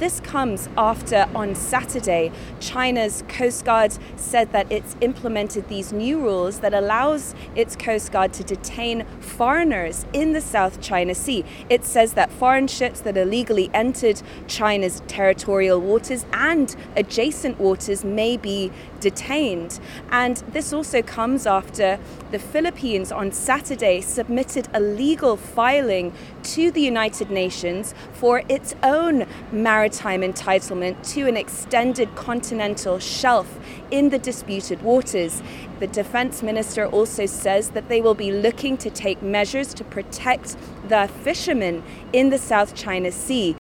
this comes after, on Saturday, China's Coast Guard said that it's implemented these new rules that allows its Coast Guard to detain foreigners in the South China Sea. It says that foreign ships that illegally entered China's territorial waters and adjacent waters may be detained. And this also comes after the Philippines on Saturday submitted a legal filing to the United Nations for its own maritime entitlement to an extended continental shelf in the disputed waters. The defense minister also says that they will be looking to take measures to protect the fishermen in the South China Sea.